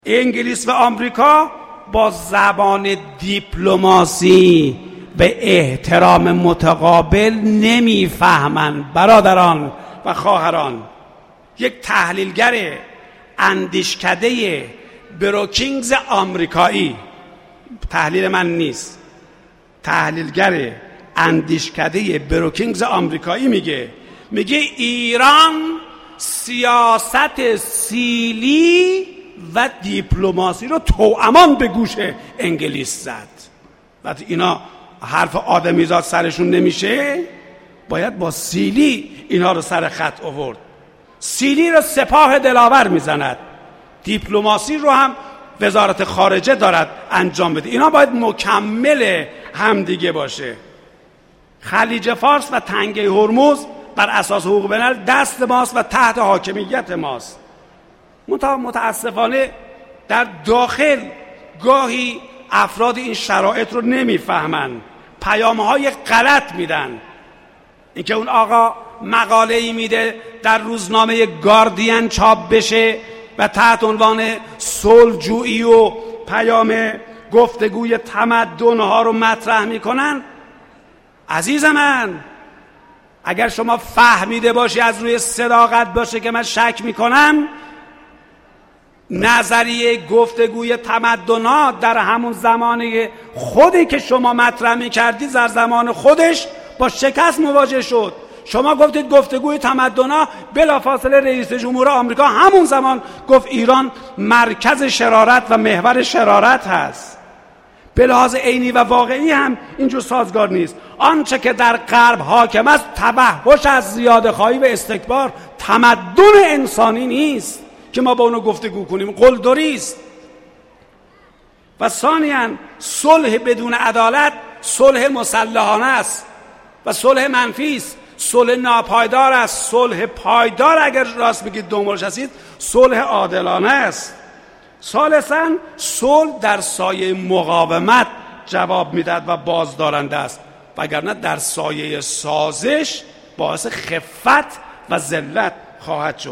انگلیس و آمریکا با زبان دیپلماسی به احترام متقابل نمیفهمند. برادران و خواهران، یک تحلیلگر اندیشکده بروکینگز آمریکایی، تحلیل من نیست، تحلیلگر اندیشکده بروکینگز آمریکایی میگه ایران سیاست سیلی و دیپلماسی رو توامان به گوش انگلیس زد. وقتی اینا حرف آدمیزاد سرشون نمیشه، باید با سیلی اینا رو سر خط آورد. سیلی رو سپاه دلاور میزند، دیپلماسی رو هم وزارت خارجه دارد انجام بده. اینا باید مکمل همدیگه باشه. خلیج فارس و تنگه هرمز بر اساس حقوق بین‌الملل دست ماست و تحت حاکمیت ماست. متاسفانه در داخل گاهی افراد این شرایط رو نمیفهمن، پیام‌های غلط میدن. اینکه اون آقا مقاله‌ای میده در روزنامه گاردین چاپ بشه و تحت عنوان صلح‌جویی و پیام گفتگوی تمدن‌ها رو مطرح میکنن. عزیز من، اگر شما فهمیده باشی از روی صداقت باشه که من شک میکنم، نظریه گفتگوی تمدن‌ها در همون زمانی خودی که شما مطرح می‌کردید در زمان خودش با شکست مواجه شد. شما گفتید گفتگوی تمدن‌ها، بلافاصله رئیس جمهور آمریکا همون زمان گفت ایران مرکز شرارت و محور شرارت هست. به لحاظ عینی و واقعی هم اینجور سازگار نیست. آنچه که در غرب حاکم است تبهش از زیاده‌خواهی و استکبار، تمدن انسانی نیست که ما با اونو گفتگو کنیم، قلدری است. و ثانیاً صلح بدون عدالت صلح مسلحانه است و صلح منفی است، صلح ناپایدار است. صلح پایدار، اگر راست بگید دنبالش هستید، صلح عادلانه است. ثالثاً صلح در سایه مقاومت جواب میدهد و بازدارنده است، وگرنه در سایه سازش باعث خفت و ذلت خواهد شد.